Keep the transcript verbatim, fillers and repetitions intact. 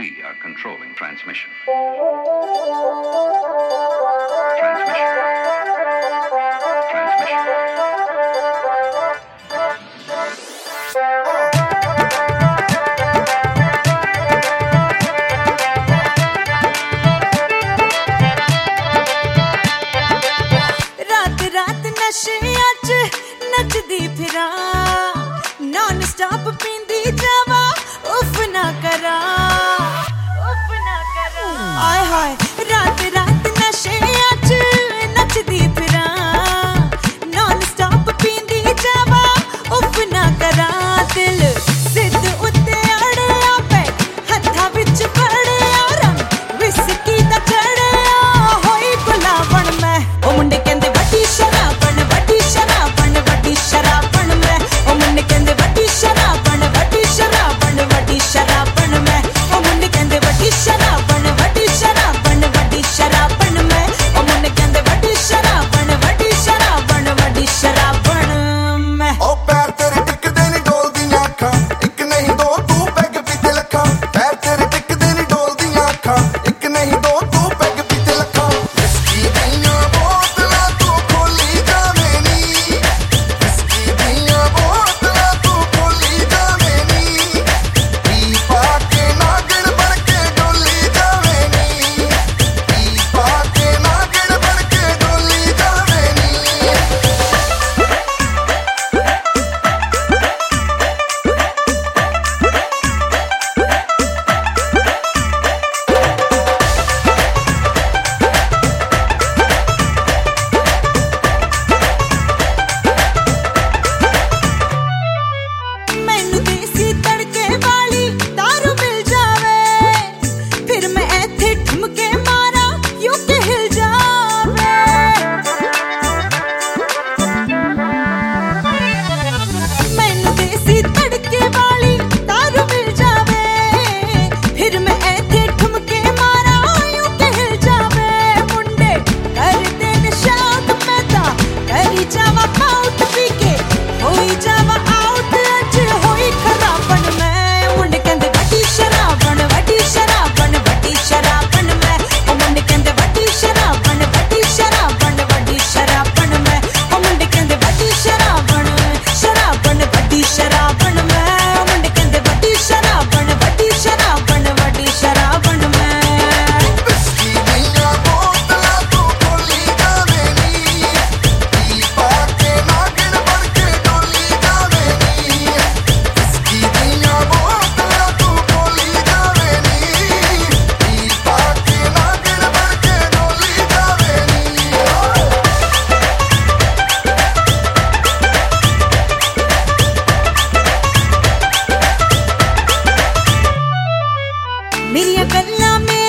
We are controlling transmission. Transmission. Transmission. रात रात नशियां च नचदी फिरा नॉन स्टॉप पींदी जावा उफ ना करा उफ ना करा आय हाय रात रात नशियां च नचदी फिरा नॉन स्टॉप पींदी जावा उफ ना करा दिल सिद्ध उत्ते अड़िया पे हत्था विच फड़िया रंग विस्की दा चढ़िया होई गुलाबण मैं ओ मुंडे कहंदे वड्डी शराबण वड्डी शराबण वड्डी शराबण मैं ओ मुंडे कहंदे वड्डी शराबण वड्डी शराबण वड्डी शराबण मैं ओ मुंडे कहंदे वड्डी शराबण वड्डी शराबण वड्डी शराबण मैं ओ मुंडे कहंदे वड्डी शराबण वड्डी शराबण वड्डी शराबण मैं ओ पैर तेरे टिकदे नी डोलदियां अखां इक नहीं दो तू पैग पीते लखां पैर तेरे टिकदे नी डोलदियां अखां इक नहीं दो तू पैग पीते लखां विस्की दियां बोतलां तू खोली जावे नी विस्की दियां बोतलां तू खोली जावे नी पी पा के नागण बन के डोली जावे नी पी पा के नागण बन के डोली जावे नी मैनू देसी तड़के वाली दारू मिल जावे फिर मैं ऐथे ठुमके मारा यूं के हिल जावे मैनू देसी तड़के वाली दारू मिल जावे फिर मैं ऐथे ठुमके मारा यूं के हिल जावे मुंडे कर दे निशाद मैं ता करी जावा पाउट पी के होई जावा आउट अज होई खराबण मैं मुंडे कहंदे वड्डी शराबण वड्डी शराबण वड्डी शराबण मैं ओ मुंडे कहंदे वड्डी शराबण वड्डी शराबण वड्डी शराबण मैं ओ मुंडे कहंदे वड्डी शराबण शराबण वड्डी शराबण मैं ओ मुंडे कहंदे वड्डी शराबण वड्डी शराबण वड्डी शराबण मैं विस्की दियां बोतलां तू खोली जावे नी पी पा के नागण बन के डोली जावे नी विस्की दियां बोतलां तू खोली जावे नी पी पा के नागण बन के डोली जावे नी मेरिया गल्लां